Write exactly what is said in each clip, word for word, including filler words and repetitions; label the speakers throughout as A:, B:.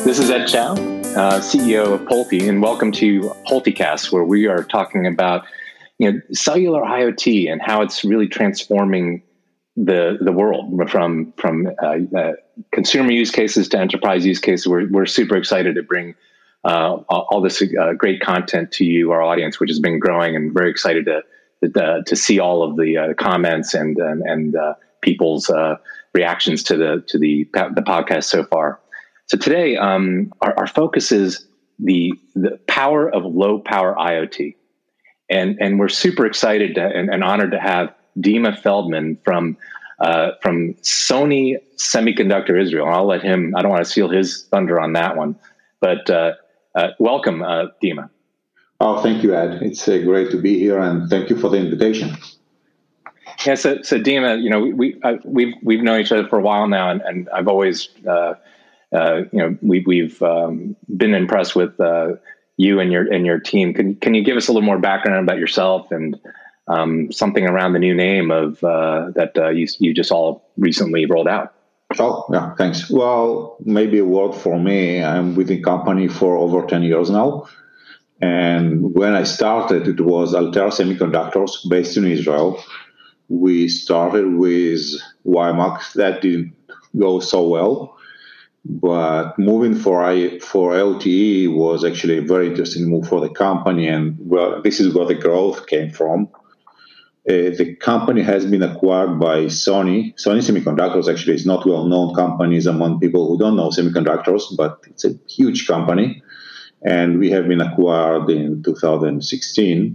A: This is Ed Chow, uh, C E O of Pulte, and welcome to Pultecast, where we are talking about you know cellular IoT and how it's really transforming the the world from from uh, uh, consumer use cases to enterprise use cases. We're we're super excited to bring uh, all, all this uh, great content to you, our audience, which has been growing, and very excited to to, to see all of the uh, comments and and, and uh, people's uh, reactions to the to the the podcast so far. So today, um, our, our focus is the the power of low power IoT, and and we're super excited to, and, and honored to have Dima Feldman from uh, from Sony Semiconductor Israel. And I'll let him. I don't want to steal his thunder on that one, but uh, uh, welcome, uh, Dima.
B: Oh, thank you, Ed. It's uh, great to be here, and thank you for the invitation.
A: Yeah, so so Dima, you know, we, we uh, we've we've known each other for a while now, and, and I've always. Uh, Uh, you know, we, we've um, been impressed with uh, you and your and your team. Can can you give us a little more background about yourself and um, something around the new name of uh, that uh, you you just all recently rolled out?
B: Oh, yeah, thanks. Well, maybe a word for me. I'm with the company for over ten years now, and when I started, it was Altera Semiconductors based in Israel. We started with Y MAX. That didn't go so well. But moving for I, for L T E was actually a very interesting move for the company, and well, this is where the growth came from. Uh, the company has been acquired by Sony. Sony Semiconductors actually is not well-known companies among people who don't know semiconductors, but it's a huge company, and we have been acquired in two thousand sixteen.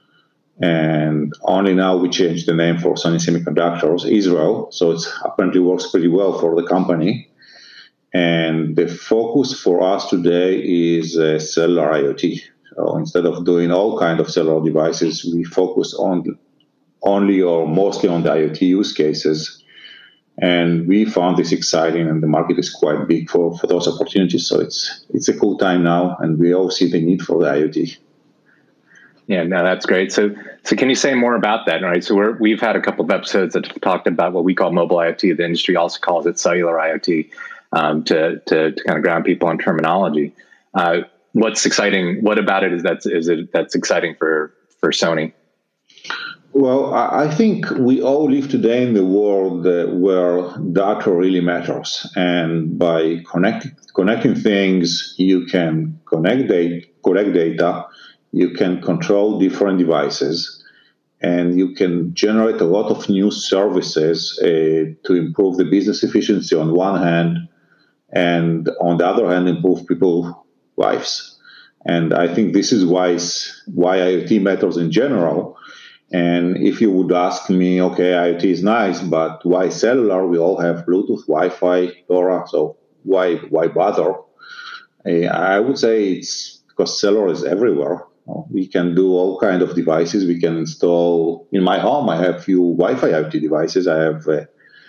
B: And only now we changed the name for Sony Semiconductors Israel, so it apparently works pretty well for the company. And the focus for us today is uh, cellular IoT. So instead of doing all kinds of cellular devices, we focus on only or mostly on the IoT use cases. And we found this exciting, and the market is quite big for, for those opportunities. So it's it's a cool time now, and we all see the need for the IoT.
A: Yeah, no, that's great. So, so can you say more about that? Right. So we're, we've had a couple of episodes that talked about what we call mobile IoT. The industry also calls it cellular IoT. Um, to, to to kind of ground people on terminology. Uh, what's exciting? What about it is that's is it that's exciting for for Sony?
B: Well, I think we all live today in the world uh, where data really matters, and by connecting connecting things, you can connect data, collect data, you can control different devices, and you can generate a lot of new services uh, to improve the business efficiency on one hand. And on the other hand, improve people's lives. And I think this is why, why IoT matters in general. And if you would ask me, okay, IoT is nice, but why cellular? We all have Bluetooth, Wi-Fi, LoRa, so why why bother? I would say it's because cellular is everywhere. We can do all kinds of devices. We can install, in my home, I have a few Wi-Fi IoT devices. I have uh,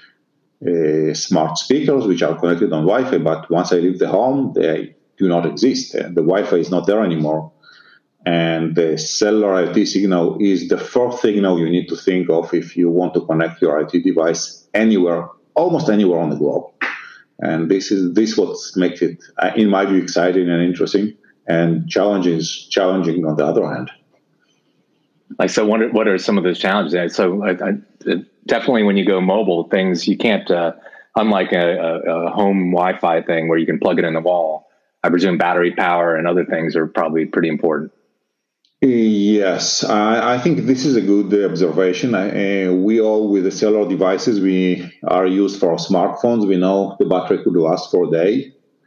B: Uh, smart speakers which are connected on Wi-Fi, but once I leave the home, they do not exist. Uh, the Wi-Fi is not there anymore. And the cellular IoT signal is the first signal you need to think of if you want to connect your IoT device anywhere, almost anywhere on the globe. And this is this what makes it, uh, in my view, exciting and interesting, and challenging is challenging on the other hand.
A: Like, so what are, what are some of those challenges? So I, I, definitely when you go mobile, things you can't, uh, unlike a, a, a home Wi-Fi thing where you can plug it in the wall, I presume battery power and other things are probably pretty important.
B: Yes, I, I think this is a good observation. I, uh, we all, with the cellular devices, we are used for our smartphones. We know the battery could last for a day.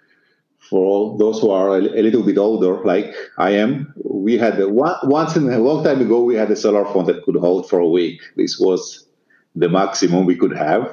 B: For those who are a little bit older, like I am, we had a, once in a long time ago, we had a cellular phone that could hold for a week. This was the maximum we could have.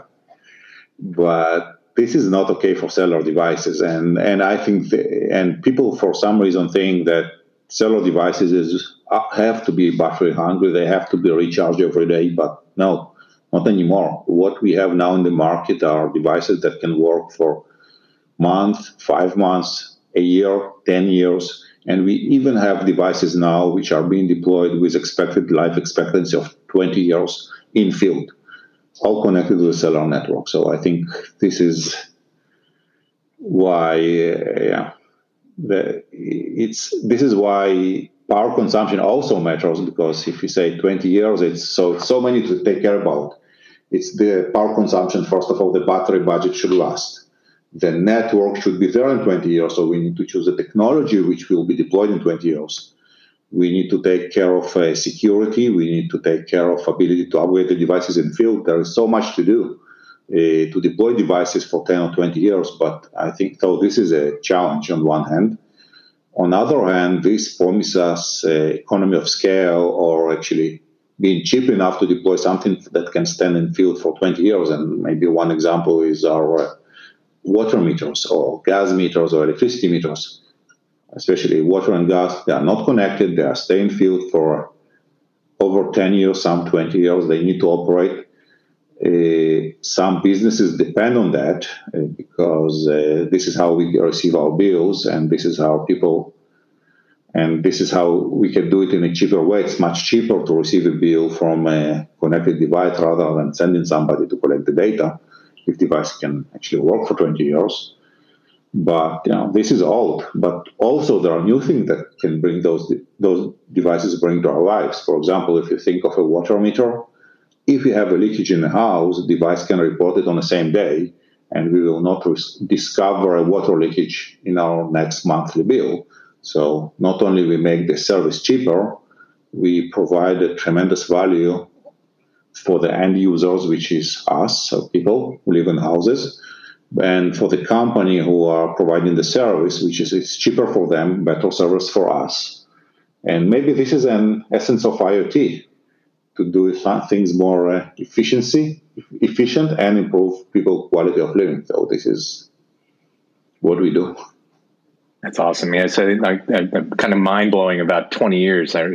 B: But this is not okay for cellular devices. And, and I think, the, and people for some reason think that cellular devices is, have to be battery hungry. They have to be recharged every day. But no, not anymore. What we have now in the market are devices that can work for month, five months, a year, ten years. And we even have devices now which are being deployed with expected life expectancy of twenty years in field, all connected to the cellular network. So I think this is why uh, yeah, the, it's this is why power consumption also matters, because if you say twenty years, it's so so many to take care about. It's the power consumption. First of all, the battery budget should last. The network should be there in twenty years, so we need to choose a technology which will be deployed in twenty years. We need to take care of uh, security. We need to take care of ability to upgrade the devices in field. There is so much to do uh, to deploy devices for ten or twenty years, but I think though this is a challenge on one hand. On the other hand, this promises us uh, economy of scale, or actually being cheap enough to deploy something that can stand in field for twenty years. And maybe one example is our uh, water meters or gas meters or electricity meters, especially water and gas. They are not connected. They are staying in field for over ten years, some twenty years. They need to operate. Uh, some businesses depend on that uh, because uh, this is how we receive our bills, and this is how people, and this is how we can do it in a cheaper way. It's much cheaper to receive a bill from a connected device rather than sending somebody to collect the data, if the device can actually work for twenty years. But you know, this is old. But also there are new things that can bring those those devices bring to our lives. For example, if you think of a water meter, if you have a leakage in the house, the device can report it on the same day, and we will not res- discover a water leakage in our next monthly bill. So not only we make the service cheaper, we provide a tremendous value for the end users, which is us, so people who live in houses, and for the company who are providing the service, which is it's cheaper for them, better service for us. And maybe this is an essence of IoT, to do things more uh, efficiency, efficient and improve people's quality of living. So this is what we do.
A: That's awesome. Yeah, so like, kind of mind blowing about twenty years. So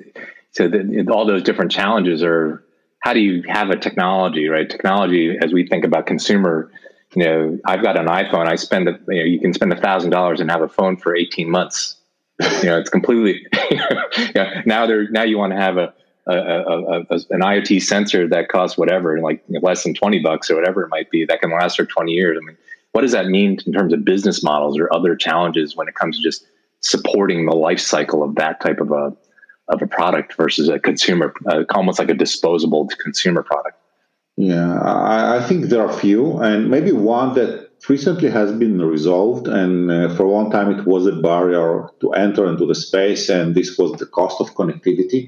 A: that all those different challenges are, how do you have a technology, right? Technology, as we think about consumer, you know, I've got an iPhone. I spend, a, you know, you can spend a thousand dollars and have a phone for eighteen months. You know, it's completely. Yeah, now they're now you want to have a, a, a, a an IoT sensor that costs whatever, like you know, less than twenty bucks or whatever it might be, that can last for twenty years. I mean, what does that mean in terms of business models or other challenges when it comes to just supporting the life cycle of that type of a of a product versus a consumer, uh, almost like a disposable consumer product?
B: Yeah, I, I think there are a few, and maybe one that recently has been resolved, and uh, for a long time it was a barrier to enter into the space, and this was the cost of connectivity.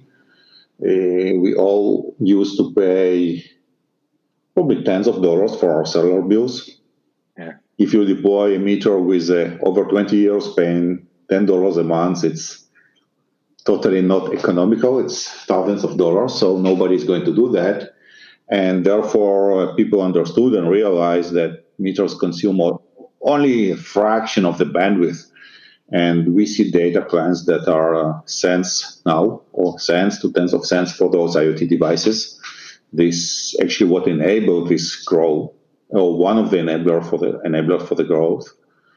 B: Uh, we all used to pay probably tens of dollars for our cellular bills.
A: Yeah.
B: If you deploy a meter with uh, over twenty years paying ten dollars a month, it's totally not economical. It's thousands of dollars, so nobody is going to do that. And therefore, uh, people understood and realized that meters consume only a fraction of the bandwidth. And we see data plans that are uh, cents now, or cents to tens of cents for those IoT devices. This actually what enabled this growth, or one of the enabler for the enabler for the growth.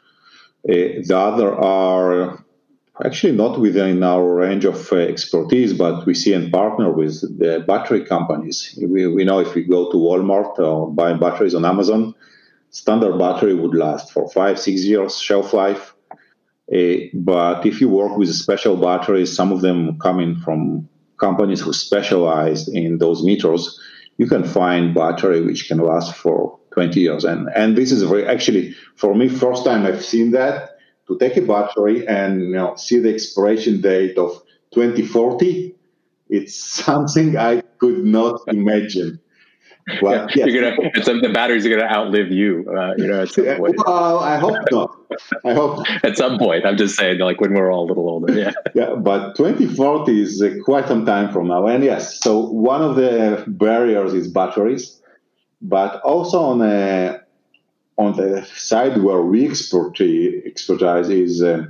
B: Uh, the other are actually not within our range of uh, expertise, but we see and partner with the battery companies. We, we know if we go to Walmart or buy batteries on Amazon, standard battery would last for five, six years shelf life. Uh, but if you work with special batteries, some of them coming from companies who specialize in those meters, you can find battery which can last for twenty years. And, and this is very, actually, for me, first time I've seen that. To take a battery and you know see the expiration date of twenty forty, it's something I could not imagine.
A: But yeah, yes. You're gonna, it's, the batteries are going to outlive you. Uh, you know, at some point.
B: Well, I hope not. I hope
A: at some point. I'm just saying, like when we're all a little older. Yeah.
B: Yeah, but twenty forty is uh, quite some time from now. And yes, so one of the barriers is batteries, but also on a On the side where we expertise is uh,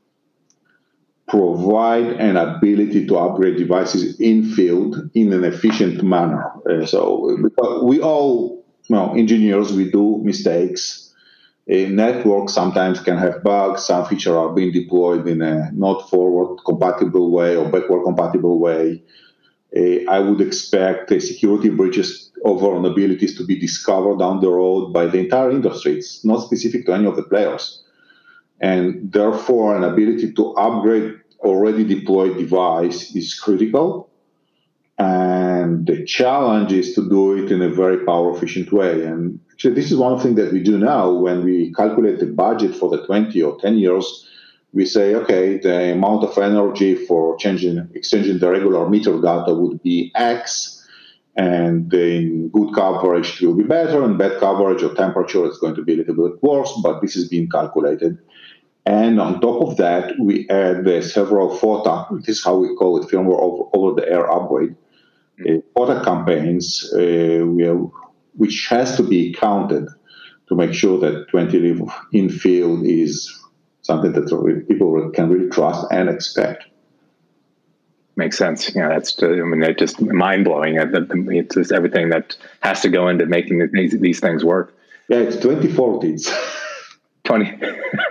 B: provide an ability to upgrade devices in field in an efficient manner. Uh, so we all, you know, engineers, we do mistakes. A network sometimes can have bugs. Some features are being deployed in a not forward compatible way or backward compatible way. Uh, I would expect uh, security breaches of vulnerabilities to be discovered down the road by the entire industry. It's not specific to any of the players. And therefore, an ability to upgrade already deployed device is critical. And the challenge is to do it in a very power efficient way. And actually, this is one of the things that we do now when we calculate the budget for the twenty or ten years. We say, okay, the amount of energy for changing, exchanging the regular meter data would be X, and in good coverage it will be better, and bad coverage or temperature is going to be a little bit worse, but this is being calculated. And on top of that, we add uh, several F O T A, this is how we call it, firmware over, over the air upgrade, uh, F O T A campaigns, uh, we have, which has to be counted to make sure that twenty live in field is something that people can really trust and expect.
A: Makes sense. Yeah, that's, I mean, it's just mind blowing. It's just everything that has to go into making these, these things work.
B: Yeah, it's twenty forty. It's
A: twenty.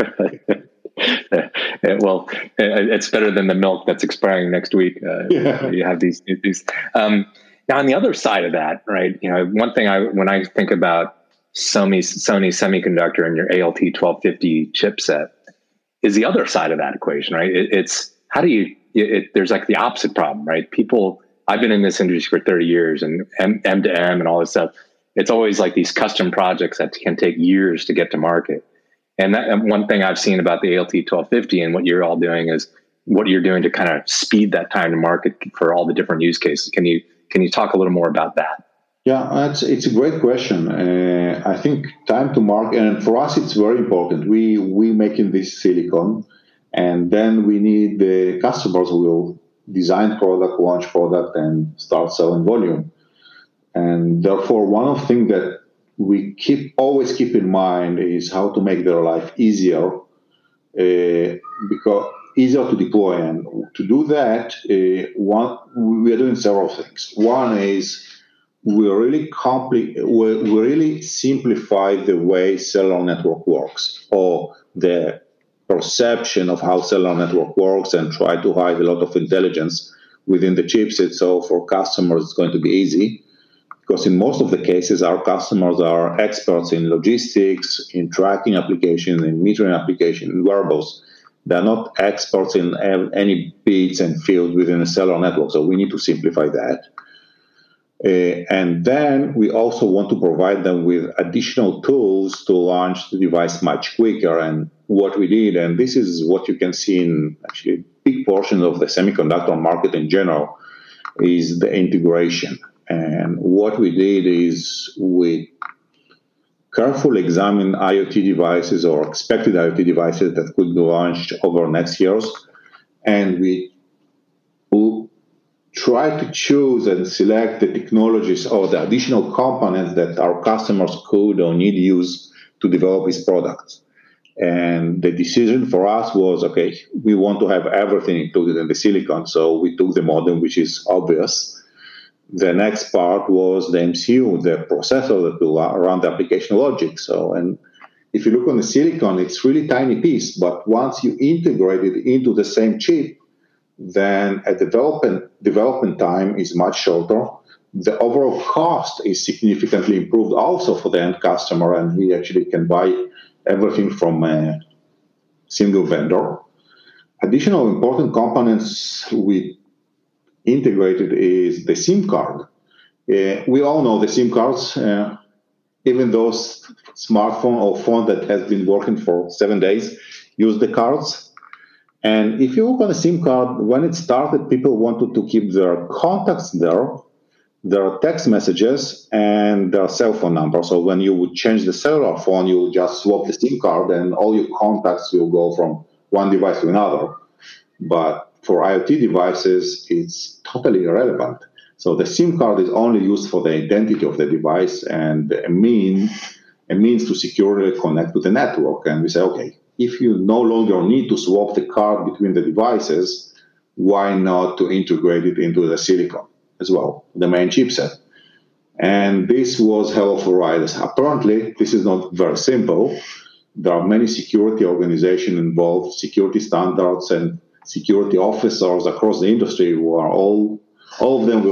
A: Well, it's better than the milk that's expiring next week. Uh, yeah. You have these, these, um, now on the other side of that, right? You know, one thing I, when I think about Sony, Sony Semiconductor and your A L T twelve fifty chipset, is the other side of that equation, right? It, it's how do you, it, there's like the opposite problem, right? People, I've been in this industry for thirty years and M, M to M and all this stuff. It's always like these custom projects that can take years to get to market. And that, and one thing I've seen about the A L T twelve fifty and what you're all doing is what you're doing to kind of speed that time to market for all the different use cases. Can you, can you talk a little more about that?
B: Yeah, it's, it's a great question. Uh, I think time to market, and for us, it's very important. We we making this silicon, and then we need the customers who will design product, launch product, and start selling volume. And therefore, one of the things that we keep always keep in mind is how to make their life easier, uh, because easier to deploy. And to do that, uh, one we are doing several things. One is we really compli- we, we really simplify the way cellular network works, or the perception of how cellular network works, and try to hide a lot of intelligence within the chipset. So for customers, it's going to be easy, because in most of the cases, our customers are experts in logistics, in tracking applications, in metering applications, in wearables. They're not experts in any bits and fields within a cellular network. So we need to simplify that. Uh, and then we also want to provide them with additional tools to launch the device much quicker. And what we did, and this is what you can see in actually big portions of the semiconductor market in general, is the integration. And what we did is we carefully examined IoT devices or expected IoT devices that could be launched over next years, and we try to choose and select the technologies or the additional components that our customers could or need use to develop these products. And the decision for us was, okay, we want to have everything included in the silicon, so we took the modem, which is obvious. The next part was the M C U, the processor that will run the application logic. So, and if you look on the silicon, it's really tiny piece, but once you integrate it into the same chip, then a development development time is much shorter. The overall cost is significantly improved also for the end customer, and he actually can buy everything from a single vendor. Additional important components we integrated is the SIM card. Uh, we all know the SIM cards, uh, even those smartphone or phone that has been working for seven days, use the cards. And if you look on the SIM card, when it started, people wanted to keep their contacts there, their text messages, and their cell phone number. So when you would change the cellular phone, you would just swap the SIM card, and all your contacts will go from one device to another. But for IoT devices, it's totally irrelevant. So the SIM card is only used for the identity of the device and a mean, a means to securely connect to the network. And we say, okay, if you no longer need to swap the card between the devices, why not to integrate it into the silicon as well, the main chipset? And this was hell of a ride. Apparently, this is not very simple. There are many security organizations involved, security standards and security officers across the industry who are all, all of them will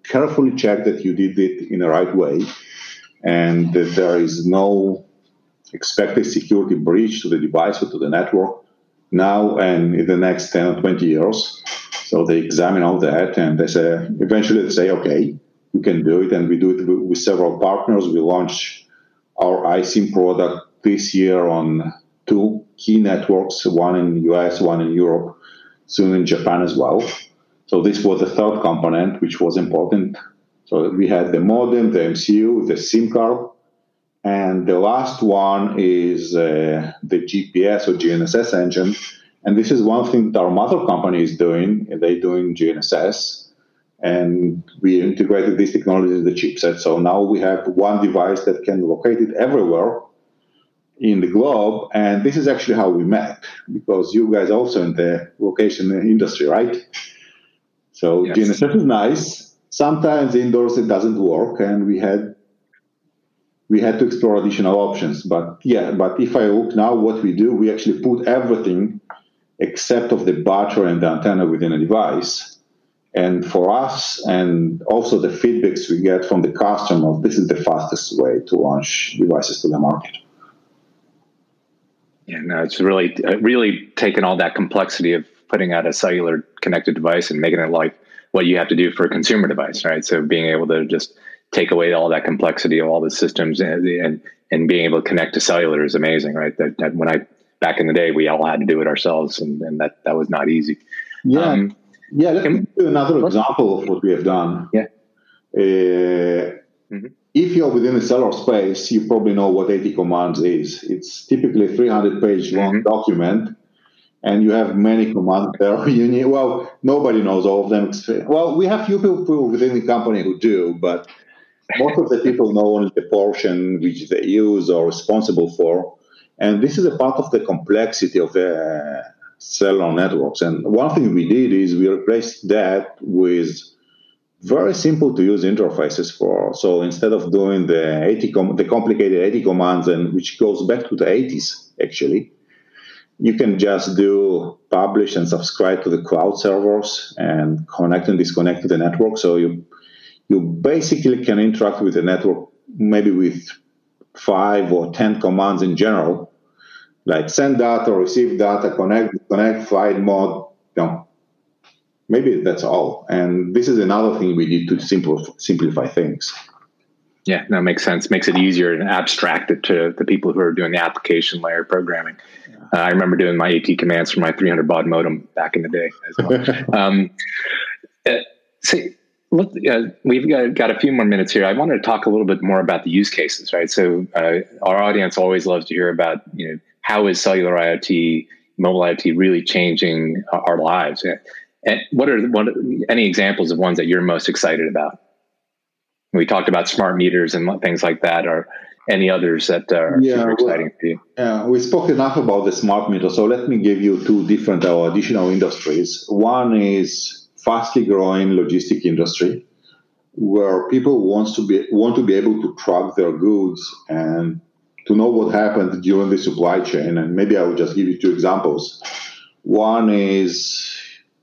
B: carefully check that you did it in the right way and that there is no expected security breach to the device or to the network now and in the next ten or twenty years. So they examine all that and they say, eventually they say, okay, you can do it. And we do it with several partners. We launch our I SIM product this year on two key networks, one in the U S, one in Europe, soon in Japan as well. So this was the third component, which was important. So we had the modem, the M C U, the SIM card, and the last one is uh, the G P S or G N S S engine. And this is one thing that our mother company is doing. They're doing G N S S. And we integrated this technology in the chipset. So now we have one device that can locate it everywhere in the globe. And this is actually how we met, because you guys also in the location industry, right? So yes. G N S S is nice. Sometimes indoors it doesn't work, and we had we had to explore additional options. But yeah, but if I look now what we do, we actually put everything except of the battery and the antenna within a device. And for us, and also the feedbacks we get from the customer, this is the fastest way to launch devices to the market.
A: Yeah, no, it's really, really taken all that complexity of putting out a cellular connected device and making it like what you have to do for a consumer device, right? So being able to just take away all that complexity of all the systems and and, and being able to connect to cellular is amazing, right? That, that when I back in the day, we all had to do it ourselves, and, and that that was not easy.
B: Yeah. Um, Yeah, let me give you another example of what we have done.
A: Yeah.
B: Uh, mm-hmm. If you're within the cellular space, you probably know what A T commands is. It's typically a three hundred page long mm-hmm. document, and you have many commands there. You need, well, nobody knows all of them. Well, we have few people within the company who do, but most of the people know only the portion which they use or responsible for. And this is a part of the complexity of the cellular networks. And one thing we did is we replaced that with very simple to use interfaces for. So instead of doing the eighty com- the complicated eighty commands, and which goes back to the eighties actually, you can just do publish and subscribe to the cloud servers and connect and disconnect to the network. So you you basically can interact with the network maybe with five or ten commands in general. Like send data, receive data, connect, connect, flight mode, you know, maybe that's all. And this is another thing we did to simplify, simplify things.
A: Yeah, that makes sense. Makes it easier and abstract it to the people who are doing the application layer programming. Yeah. Uh, I remember doing my AT commands for my three hundred baud modem back in the day as well. um, uh, so look, uh, we've got, got a few more minutes here. I wanted to talk a little bit more about the use cases, right? So uh, our audience always loves to hear about, you know, how is cellular IoT, mobile IoT really changing our lives? And what are what, any examples of ones that you're most excited about? We talked about smart meters and things like that. Or any others that are yeah, super exciting well, for you?
B: Yeah, we spoke enough about the smart meter. So let me give you two different or additional industries. One is fastly growing logistic industry, where people wants to be want to be able to track their goods and to know what happened during the supply chain. And maybe I will just give you two examples. One is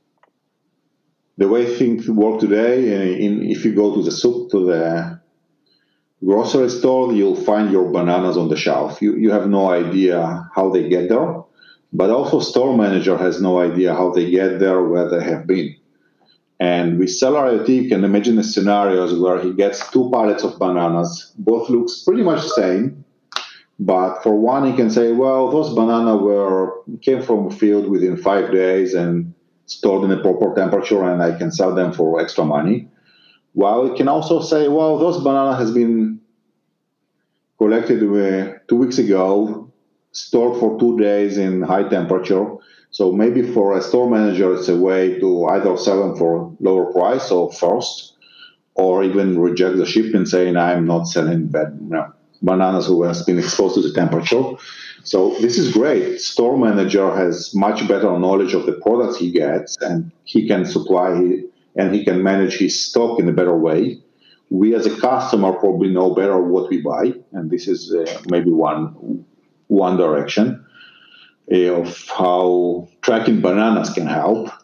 B: the way things work today. In, if you go to the soup, to the grocery store, you'll find your bananas on the shelf. You, you have no idea how they get there, but also store manager has no idea how they get there, where they have been. And with cellular IoT, you can imagine the scenarios where he gets two pallets of bananas, both looks pretty much the same. But for one, he can say, well, those bananas were came from a field within five days and stored in a proper temperature, and I can sell them for extra money. While it can also say, well, those bananas has been collected uh, two weeks ago, stored for two days in high temperature. So maybe for a store manager, it's a way to either sell them for lower price or first, or even reject the shipment saying, I'm not selling bad, you know, bananas who has been exposed to the temperature. So this is great. Store manager has much better knowledge of the products he gets, and he can supply and he can manage his stock in a better way. We as a customer probably know better what we buy, and this is uh, maybe one one direction uh, of how tracking bananas can help.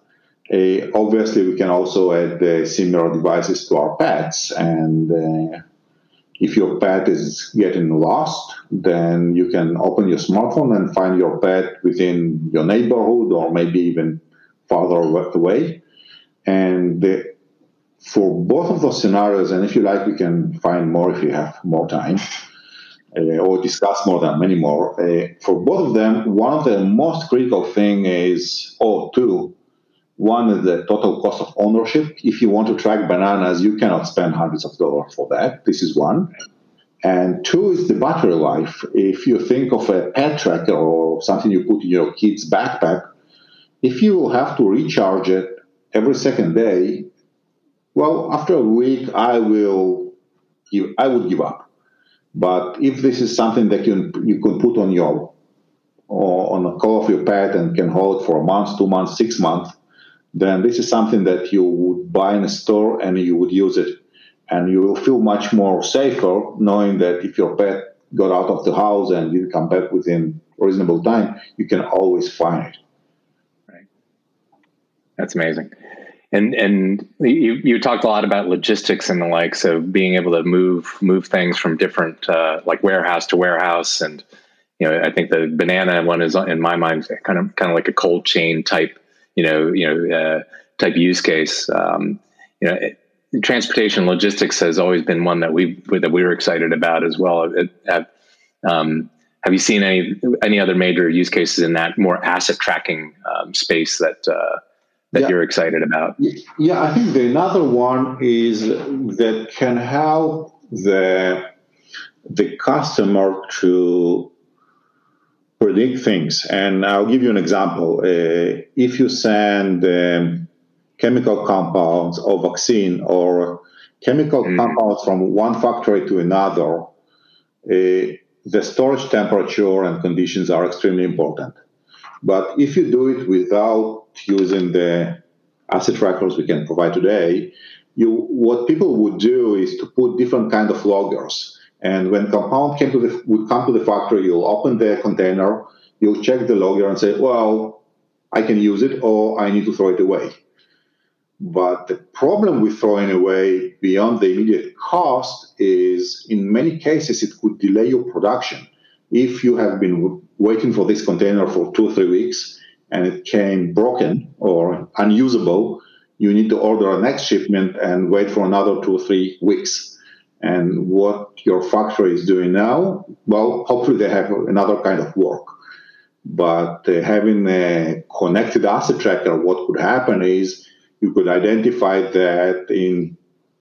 B: Uh, obviously, we can also add uh, similar devices to our pets. And uh, if your pet is getting lost, then you can open your smartphone and find your pet within your neighborhood or maybe even farther away. And uh, for both of those scenarios, and if you like, we can find more if you have more time, uh, or discuss more than many more. Uh, for both of them, one of the most critical thing is, or two, one is the total cost of ownership. If you want to track bananas, you cannot spend hundreds of dollars for that. This is one. And two is the battery life. If you think of a pet tracker or something you put in your kid's backpack, if you have to recharge it every second day, well, after a week, I will give, I would give up. But if this is something that you you can put on your or on the collar of your pet and can hold for a month, two months, six months, then this is something that you would buy in a store and you would use it, and you will feel much more safer knowing that if your pet got out of the house and didn't come back within a reasonable time, you can always find it.
A: Right. That's amazing. And and you, you talked a lot about logistics and the like, so being able to move move things from different uh, like warehouse to warehouse, and you know I think the banana one is in my mind kind of kind of like a cold chain type you know you know uh, type use case. Um, you know, it, transportation logistics has always been one that we that we were excited about as well. It, have um, have you seen any any other major use cases in that more asset tracking um, space that? Uh, that yeah. you're excited about?
B: Yeah, I think the another one is that can help the the customer to predict things. And I'll give you an example. Uh, if you send um, chemical compounds or vaccine or chemical mm. compounds from one factory to another, uh, the storage temperature and conditions are extremely important. But if you do it without using the asset trackers we can provide today, you what people would do is to put different kind of loggers. And when compound came to the, would come to the factory, you'll open the container, you'll check the logger and say, well, I can use it or I need to throw it away. But the problem with throwing away beyond the immediate cost is in many cases it could delay your production. If you have been waiting for this container for two or three weeks and it came broken or unusable, you need to order a next shipment and wait for another two or three weeks. And what your factory is doing now, well, hopefully they have another kind of work. But uh, having a connected asset tracker, what could happen is you could identify that in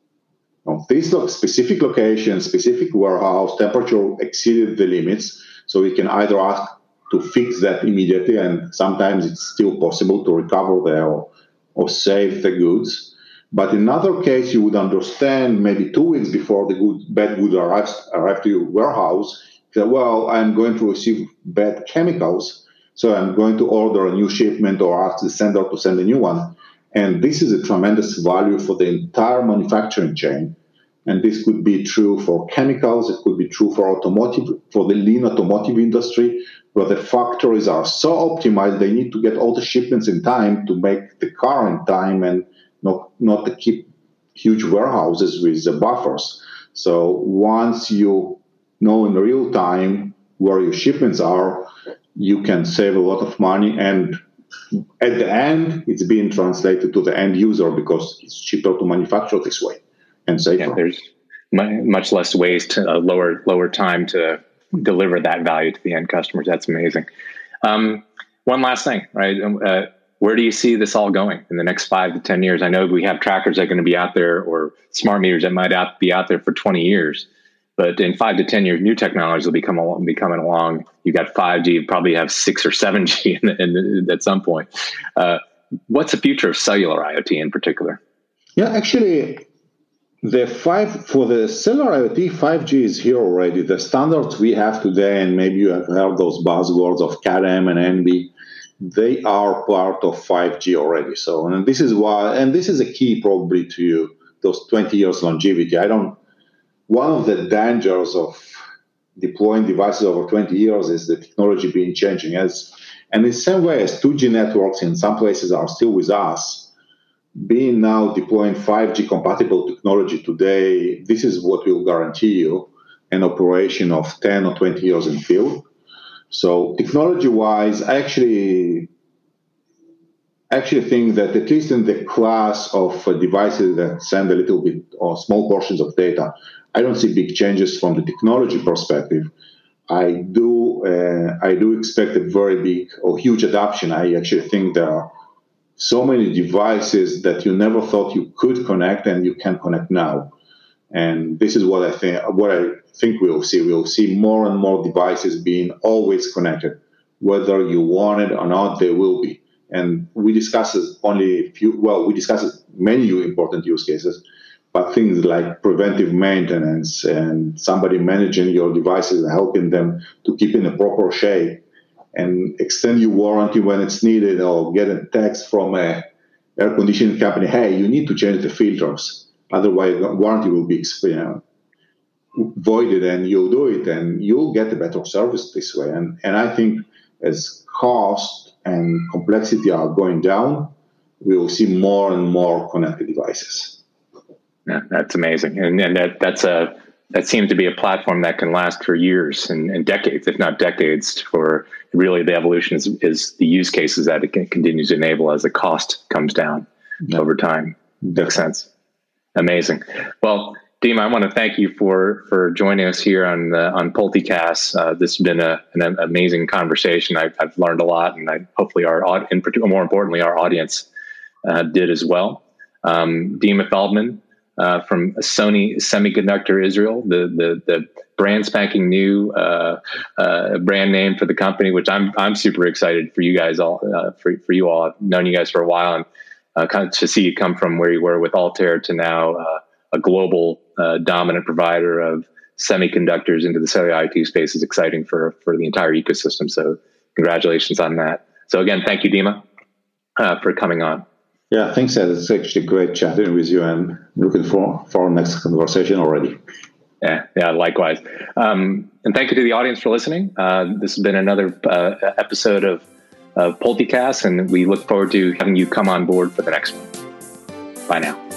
B: on this specific location, specific warehouse, temperature exceeded the limits. So we can either ask to fix that immediately, and sometimes it's still possible to recover there or, or save the goods. But in another case, you would understand maybe two weeks before the good, bad goods arrives, arrive to your warehouse, that, well, I'm going to receive bad chemicals, so I'm going to order a new shipment or ask the sender to send a new one. And this is a tremendous value for the entire manufacturing chain. And this could be true for chemicals, it could be true for automotive, for the lean automotive industry, where the factories are so optimized, they need to get all the shipments in time to make the car in time and not, not to keep huge warehouses with the buffers. So once you know in real time where your shipments are, you can save a lot of money, and at the end, it's being translated to the end user because it's cheaper to manufacture this way and safer.
A: Yeah, there's much less waste, uh, lower lower time to deliver that value to the end customers. That's amazing. Um, one last thing, right? Uh, where do you see this all going in the next five to ten years? I know we have trackers that are going to be out there, or smart meters that might out, be out there for twenty years. But in five to ten years, new technologies will become along, be coming along. You got five G, you probably have six or seven G in, in, at some point. Uh, what's the future of cellular IoT in particular?
B: Yeah, actually, the five for the cellular IoT, five G is here already. The standards we have today, and maybe you have heard those buzzwords of C A D M and N B, they are part of five G already. So, and this is why, and this is a key probably to those twenty years longevity. I don't. One of the dangers of deploying devices over twenty years is the technology being changing. As, and in the same way as two G networks in some places are still with us, being now deploying five G compatible technology today, this is what will guarantee you an operation of ten or twenty years in field. So technology-wise, I actually, actually think that at least in the class of uh, devices that send a little bit or small portions of data, I don't see big changes from the technology perspective. I do, uh, I do expect a very big or huge adoption. I actually think there are so many devices that you never thought you could connect, and you can connect now. And this is what I think. What I think we'll see. We'll see more and more devices being always connected, whether you want it or not. They will be. And we discussed only a few. Well, we discussed many important use cases, but things like preventive maintenance and somebody managing your devices and helping them to keep in a proper shape, and extend your warranty when it's needed, or get a text from a air conditioning company, hey, you need to change the filters, otherwise warranty will be, you know, voided, and you'll do it, and you'll get a better service this way. And and I think as cost and complexity are going down, we will see more and more connected devices.
A: Yeah, that's amazing, and and that that's a that seems to be a platform that can last for years and, and decades, if not decades, for really the evolution is, is the use cases that it can continue to enable as the cost comes down yeah. over time. Makes sense. Amazing. Well, Dima, I want to thank you for for joining us here on the, on PulteCast. Uh, this has been a, an amazing conversation. I've, I've learned a lot, and I hopefully our in particular, more importantly, our audience uh, did as well. Um, Dima Feldman uh, from Sony Semiconductor Israel, the the the brand spanking new uh, uh, brand name for the company, which I'm I'm super excited for you guys all uh, for for you all. I've known you guys for a while, and uh, kind of to see you come from where you were with Altair to now uh, a global uh, dominant provider of semiconductors into the cellular I O T space is exciting for for the entire ecosystem. So congratulations on that. So again, thank you, Dima, uh, for coming on.
B: Yeah, thanks, Ed. It's actually great chatting with you, and looking for for our next conversation already.
A: Yeah, yeah, likewise. Um, and thank you to the audience for listening. Uh, this has been another uh, episode of, of PulteCast, and we look forward to having you come on board for the next one. Bye now.